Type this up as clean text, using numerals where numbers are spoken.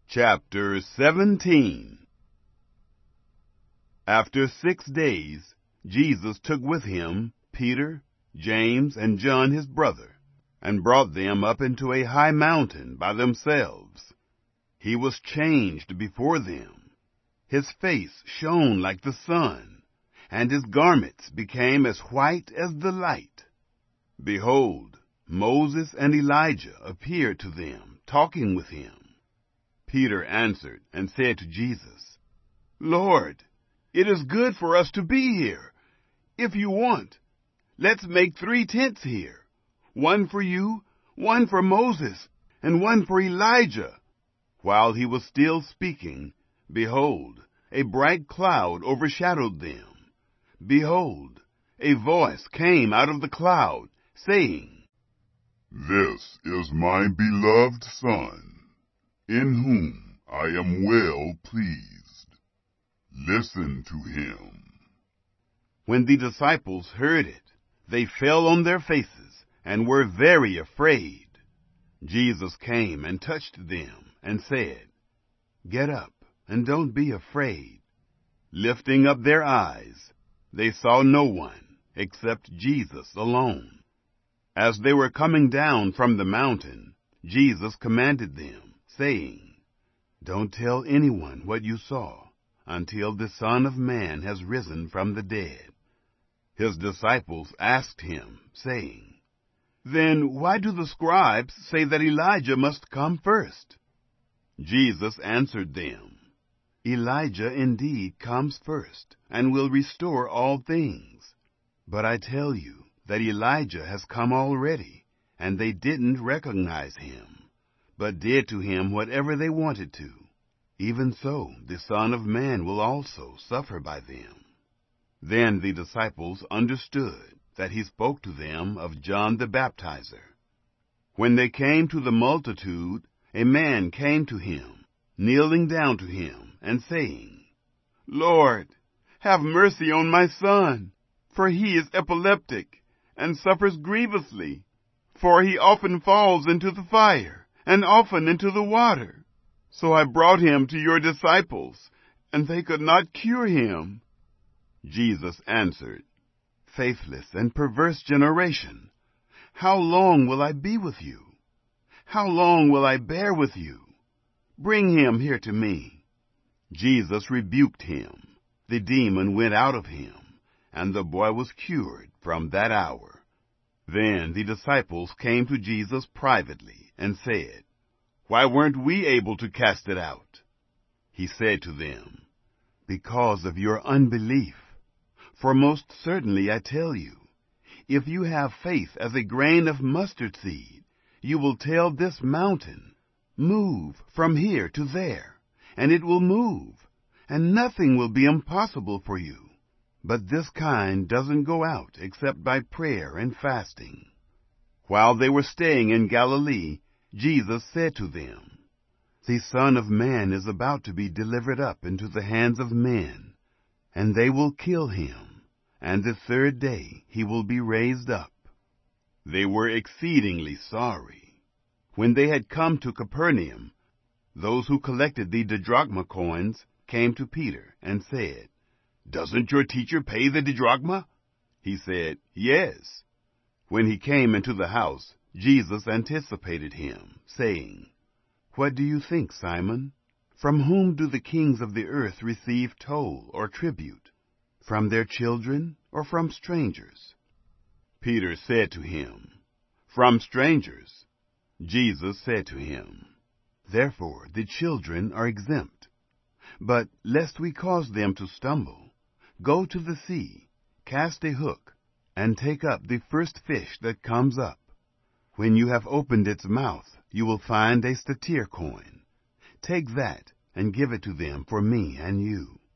Chapter 17. After 6 days, Jesus took with him Peter, James, and John his brother, and brought them up into a high mountain by themselves. He was changed before them. His face shone like the sun, and his garments became as white as the light. Behold, Moses and Elijah appeared to them, talking with him. Peter answered and said to Jesus, "Lord, it is good for us to be here. If you want, let's make 3 tents here, one for you, one for Moses, and one for Elijah." While he was still speaking, behold, a bright cloud overshadowed them. Behold, a voice came out of the cloud, saying, "This is my beloved Son, in whom I am well pleased. Listen to him." When the disciples heard it, they fell on their faces and were very afraid. Jesus came and touched them and said, "Get up and don't be afraid." Lifting up their eyes, they saw no one except Jesus alone. As they were coming down from the mountain, Jesus commanded them, saying, "Don't tell anyone what you saw until the Son of Man has risen from the dead." His disciples asked him, saying, "Then why do the scribes say that Elijah must come first?" Jesus answered them, "Elijah indeed comes first, and will restore all things. But I tell you that Elijah has come already, and they didn't recognize him, but did to him whatever they wanted to. Even so, the Son of Man will also suffer by them." Then the disciples understood that he spoke to them of John the Baptizer. When they came to the multitude, a man came to him, kneeling down to him, and saying, "Lord, have mercy on my son, for he is epileptic, and suffers grievously. For he often falls into the fire, and often into the water. So I brought him to your disciples, and they could not cure him." Jesus answered, "Faithless and perverse generation, how long will I be with you? How long will I bear with you? Bring him here to me." Jesus rebuked him. The demon went out of him, and the boy was cured from that hour. Then the disciples came to Jesus privately and said, "Why weren't we able to cast it out?" He said to them, "Because of your unbelief. For most certainly I tell you, if you have faith as a grain of mustard seed, you will tell this mountain, 'Move from here to there,' and it will move, and nothing will be impossible for you. But this kind doesn't go out except by prayer and fasting." While they were staying in Galilee, Jesus said to them, "The Son of Man is about to be delivered up into the hands of men, and they will kill him, and the 3rd day he will be raised up." They were exceedingly sorry. When they had come to Capernaum, those who collected the didrachma coins came to Peter and said, "Doesn't your teacher pay the didrachma?" He said, "Yes." When he came into the house, Jesus anticipated him, saying, "What do you think, Simon? From whom do the kings of the earth receive toll or tribute? From their children or from strangers?" Peter said to him, "From strangers." Jesus said to him, "Therefore the children are exempt. But lest we cause them to stumble, go to the sea, cast a hook, and take up the first fish that comes up. When you have opened its mouth, you will find a stater coin. Take that and give it to them for me and you.